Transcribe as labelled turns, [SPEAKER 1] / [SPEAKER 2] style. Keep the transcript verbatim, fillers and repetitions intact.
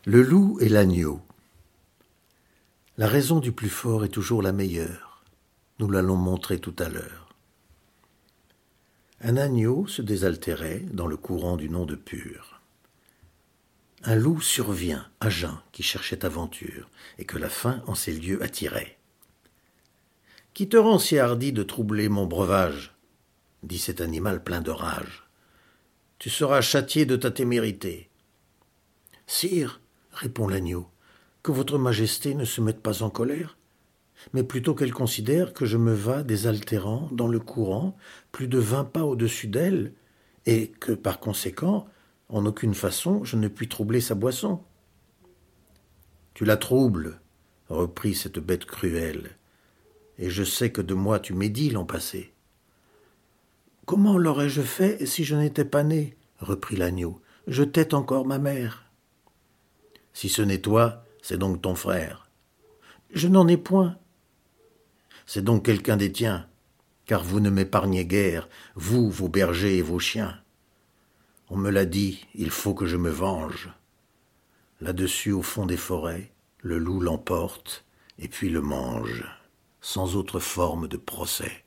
[SPEAKER 1] Le loup et l'agneau. La raison du plus fort est toujours la meilleure. Nous l'allons montrer tout à l'heure. Un agneau se désaltérait dans le courant du nom de Pur. Un loup survient, à jeun, qui cherchait aventure, et que la faim en ces lieux attirait. « Qui te rend si hardi de troubler mon breuvage ?» dit cet animal plein de rage. « Tu seras châtié de ta témérité. »« Sire, » répond l'agneau, « que votre majesté ne se mette pas en colère, mais plutôt qu'elle considère que je me vas désaltérant dans le courant plus de vingt pas au-dessus d'elle, et que, par conséquent, en aucune façon je ne puis troubler sa boisson. »« Tu la troubles, » reprit cette bête cruelle, « et je sais que de moi tu médis l'an passé. »« Comment l'aurais-je fait si je n'étais pas né ?» reprit l'agneau. « Je tette encore ma mère. » « Si ce n'est toi, c'est donc ton frère. »« Je n'en ai point. »« C'est donc quelqu'un des tiens, car vous ne m'épargnez guère, vous, vos bergers et vos chiens. On me l'a dit, il faut que je me venge. » Là-dessus, au fond des forêts, le loup l'emporte et puis le mange, sans autre forme de procès.